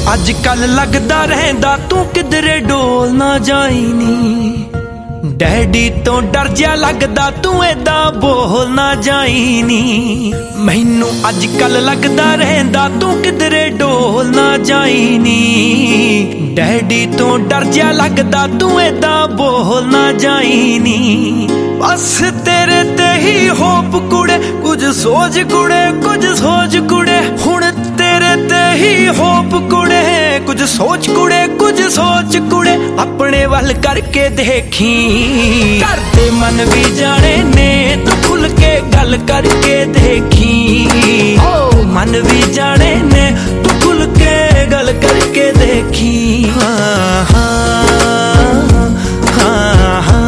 ਅੱਜ ਕੱਲ ਲੱਗਦਾ ਰਹਿੰਦਾ ਤੂੰ ਕਿਧਰੇ ਡੋਲ ਨਾ ਜਾਈ ਨੀ। ਡੈਡੀ ਤੋਂ ਡਰ ਜਿਹਾ ਲੱਗਦਾ ਤੂੰ ਏਦਾਂ ਬੋਲ ਨਾ ਜਾਈ ਨੀ। ਮੈਨੂੰ ਅੱਜ ਕੱਲ ਲੱਗਦਾ ਰਹਿੰਦਾ ਤੂੰ ਕਿਧਰੇ ਡੋਲ ਨਾ ਜਾਈ ਨੀ। ਡੈਡੀ ਤੋਂ ਡਰ ਜਿਹਾ ਲੱਗਦਾ ਤੂੰ ਏਦਾਂ ਬੋਲ ਨਾ ਜਾਈ ਨੀ। ਬਸ ਤੇਰੇ ਤੇ ਹੀ ਹੋਪ ਕੁੜੇ, ਕੁਝ ਸੋਚ ਕੁੜੇ, ਕੁਝ ਸੋਚ ਕੁੜੇ। ਹੁਣ ਤੇਰੇ ਤੇ ਹੀ ਹੋਪ ਕੁੜੇ, ਕੁਝ ਸੋਚ ਕੁੜੇ, ਕੁਝ ਸੋਚ ਕੁੜੇ। ਆਪਣੇ ਵੱਲ ਕਰਕੇ ਦੇਖੀ, ਘਰ ਦੇ ਮਨ ਵੀ ਜਾਣੇ ਨੇ, ਤੂੰ ਖੁੱਲ ਕੇ ਗੱਲ ਕਰਕੇ ਦੇਖੀ। ਓ ਮਨ ਵੀ ਜਾਣੇ ਨੇ, ਤੂੰ ਖੁੱਲ ਕੇ ਗੱਲ ਕਰਕੇ ਦੇਖੀ। ਹਾਂ ਹਾਂ ਹਾਂ ਹਾਂ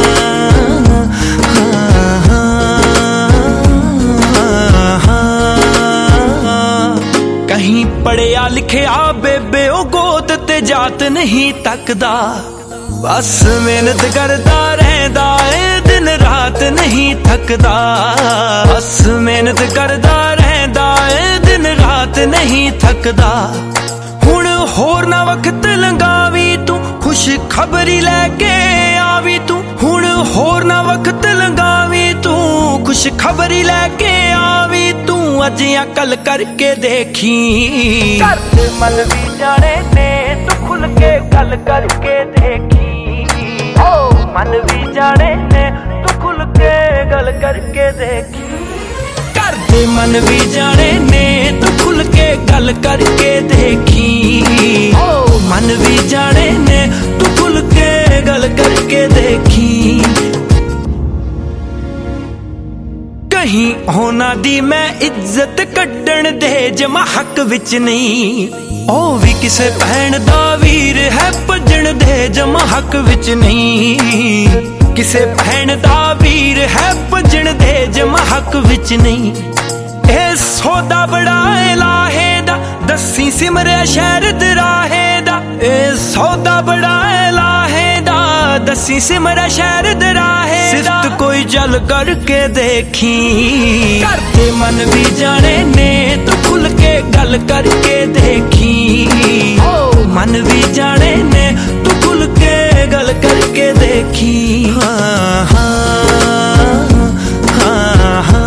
ਕਹੀਂ ਪੜਿਆ ਲਿਖਿਆ ਬੇਬੇ ਉਹ ਗੋਤ ਤੇ ਜਾਤ ਨਹੀਂ ਤੱਕਦਾ। ਬਸ ਮਿਹਨਤ ਕਰਦਾ ਰਹਿੰਦਾ ਏ ਦਿਨ ਰਾਤ ਨਹੀਂ ਥੱਕਦਾ। ਬਸ ਮਿਹਨਤ ਕਰਦਾ ਰਹਿੰਦਾ ਏ ਦਿਨ ਰਾਤ ਨਹੀਂ ਥੱਕਦਾ। ਹੁਣ ਹੋਰ ਨਾ ਵਕਤ ਲੰਘਾਵੀ ਤੂੰ, ਖੁਸ਼ ਖਬਰੀ ਲੈ ਕੇ ਆਵੀ ਤੂੰ। ਹੁਣ ਹੋਰ ਨਾ ਵਕਤ ਲੰਘਾਵੀ ਤੂੰ, ਖੁਸ਼ ਖਬਰੀ ਲੈ ਕੇ ਆਵੀ ਤੂੰ। ਅੱਜ ਜਾਂ ਕੱਲ ਕਰਕੇ ਦੇਖੀ, ਘਰ ਦੇ ਮਨ ਵੀ ਜਾਣੇ ਨੇ, ਤੂੰ ਖੁੱਲ ਕੇ ਗੱਲ ਕਰਕੇ ਦੇਖੀ। ਓ ਮਨ ਵੀ ਜਾਣੇ ਨੇ, ਤੂੰ ਖੁੱਲ ਕੇ ਗੱਲ ਕਰਕੇ ਦੇਖੀ। ਘਰ ਦੇ ਮਨ ਵੀ ਜਾਣੇ ਨੇ, ਤੂੰ ਖੁੱਲ ਕੇ ਗੱਲ ਕਰਕੇ ਦੇਖੀ। ਓ ਮਨ ਵੀ ਜਾਣੇ ਨੇ, ਤੂੰ ਖੁੱਲ ਕੇ ਗੱਲ ਕਰਕੇ ਦੇਖੀ। ਕਹੀਂ ਉਹਨਾਂ ਦੀ ਮੈਂ ਇੱਜ਼ਤ ਕੱਢਣ ਦੇ ਜਮਾ ਹੱਕ ਵਿੱਚ ਨਹੀਂ। ਉਹ ਵੀ ਕਿਸੇ ਭੈਣ ਦਾ ਵੀਰ ਹੈ, ਭੱਜਣ ਦੇ ਜਮਾ ਹੱਕ ਵਿੱਚ ਨਹੀਂ। ਕਿਸੇ ਭੈਣ ਦਾ ਵੀਰ ਹੈ, ਭੱਜਣ ਦੇ ਜਮਾ ਹੱਕ ਵਿੱਚ ਨਹੀਂ। ਇਹ ਸੌਦਾ ਬੜਾ ਏ ਲਾਹੇ ਦਾ, ਦੱਸੀ ਸਿਮਰਿਆ ਸ਼ਹਿਰ ਦਰਾਹੇ ਦਾ। ਇਹ ਸੌਦਾ ਬੜਾ ਏ ਲਾਹੇ ਦਾ, ਦੱਸੀ ਸਿਮਰਿਆ ਸ਼ਹਿਰ ਦਰਾਹੇ ਦਾ। ਸਿਫਤ ਕੋਈ ਚੱਲ ਕਰਕੇ ਦੇਖੀ, ਘਰ ਦੇ ਮਨ ਵੀ ਜਾਣੇ ਨੇ, ਤੂੰ ਖੁੱਲ ਕੇ ਗੱਲ ਕਰਕੇ ਦੇਖੀ। ਓ ਮਨ ਵੀ ਜਾਣੇ ਨੇ, ਤੂੰ ਖੁੱਲ ਕੇ ਗੱਲ ਕਰਕੇ ਦੇਖੀ। ਹਾਂ ਹਾਂ ਹਾਂ ਹਾਂ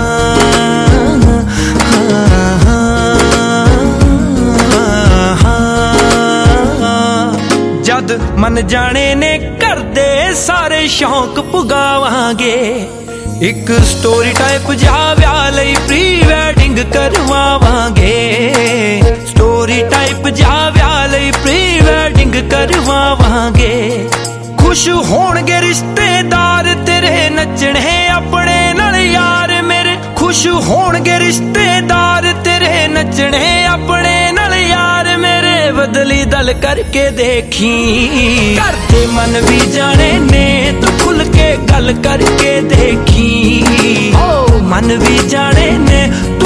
ਜਦ ਮਨ ਜਾਣੇ ਨੇ, ਘਰ ਦੇ ਸਾਰੇ ਸ਼ੌਂਕ ਪੁਗਾਵਾਂਗੇ। ਇੱਕ ਸਟੋਰੀ ਟਾਈਪ ਜਾ ਵਿਆਹ ਲਈ ਪ੍ਰੀ ਵੈਡਿੰਗ ਕਰਵਾਵਾਂਗੇ। ਸਟੋਰੀ ਟਾਈਪ ਜਾ ਵਿਆਹ ਲਈ ਪ੍ਰੀ ਵੈਡਿੰਗ ਕਰਵਾਵਾਂਗੇ। ਖੁਸ਼ ਹੋਣਗੇ ਰਿਸ਼ਤੇਦਾਰ ਤੇਰੇ, ਨੱਚਣੇ ਆਪਣੇ ਨਾਲ ਯਾਰ ਮੇਰੇ। ਖੁਸ਼ ਹੋਣਗੇ ਰਿਸ਼ਤੇਦਾਰ ਤੇਰੇ, ਨੱਚਣੇ ਆਪਣੇ ਨਾਲ ਯਾਰ ਮੇਰੇ। ਬਦਲੀ ਦਲ ਕਰਕੇ ਦੇਖੀ, ਘਰ ਦੇ ਮਨ ਵੀ ਜਾਣੇ ਨੇ, ਤੂੰ ਖੁੱਲ ਕੇ ਗੱਲ ਕਰਕੇ ਦੇਖੀ। ਓ ਮਨ ਵੀ ਜਾਣੇ ਨੇ,